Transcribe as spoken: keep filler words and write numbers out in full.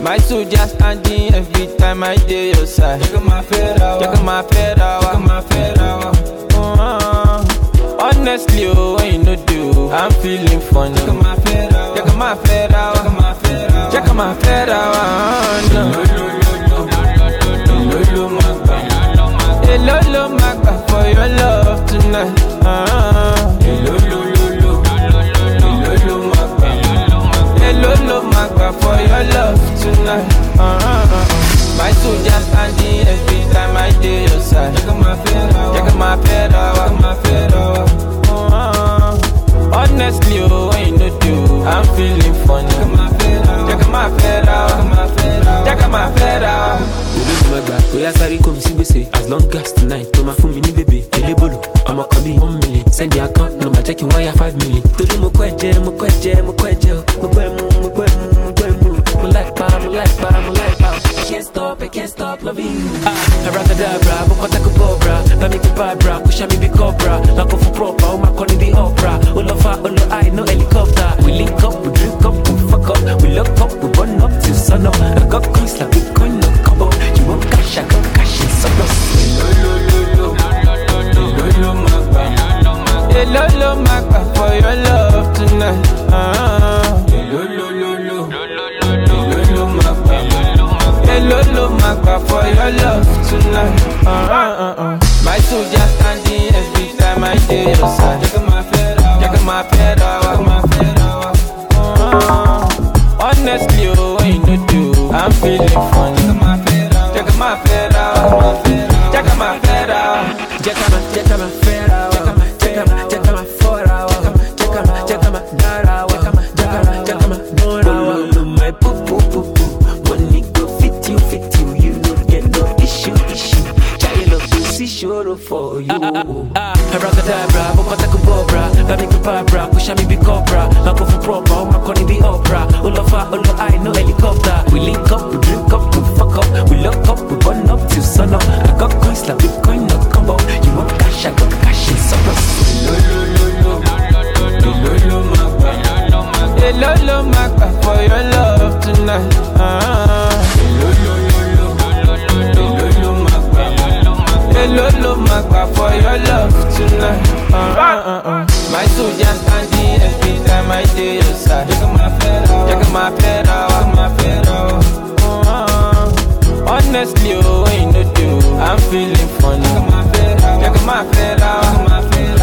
My soldier standing every time I dey your side. Check my fedra, check my fedra, check my fedra. Uh, honestly, oh, when you no do, I'm feeling funny. Check my fedra, check my fedra, check my fedra, check my fedra. Lolo magba, hey lolo magba for your love tonight. Uh, lolo lolo, lolo magba, hey lolo magba for your love tonight. Uh, my soldier standing every time I dey your side. check my fedra, check my fedra, check my fedra. Uh, honestly, oh, when you no do, I'm feeling funny. Check my fedra, check my fedra, check my fedra. Oya sorry come see say as long as tonight to my phone mini baby elebolo I'ma call you one million send the account number check you wire five million tolu mo kweje mo kweje mo kweje mo kwe mu mo kwe mu mo kwe mu mo like pa mo like pa mo like pa I can't stop I can't stop loving you ah abracadabra mo kota ko bobra ba mi ko bra push me be cobra la go for proper o ma call the opera o lo fa o lo I no helicopter we link up we drink up we fuck up we look up we run up till sun up I got coins like Bitcoin no combo you want cash I got cash in surplus Lolo lolo, lolo magba, hey lolo magba for your love tonight. Uh, lolo lolo, lolo magba, hey lolo magba for your love tonight. Uh, uh, uh, uh. My soldier standing every time I dey your side. check my fedra, check my fedra, check my fedra. uh, honestly, oh, when you no do, I'm feeling funny. Check my fedra, check my fedra, check my fedra. Check my, check my fedra, check my, check my, check my fedra, check my, check my dara, check my, check my, check my dora. My poo poo poo poo, money go fit you, fit you, you don't get no issue, issue. Child of pussy sure for you. Abracadabra, bokota ko bobra, baby ko bra, push me be cobra, I go for proper, oh my calling the opera, all of our, all I no helicopter. We link up, we drink up, we fuck up, we lock up, we run up till sun up. I got coins like Bitcoin no combo. You want cash, I got cash in surplus. lolo lolo, lolo magba, Hey lolo magba for your love tonight. Uh, lolo lolo, lolo magba, hey lolo magba for your love tonight. Uh, uh, uh, uh. My soldier standing every time I dey your side. check my fedra, check my fedra, check my fedra. uh, honestly, oh, when you no do, I'm feeling funny. Check my fedra, check my fedra, check my fedra.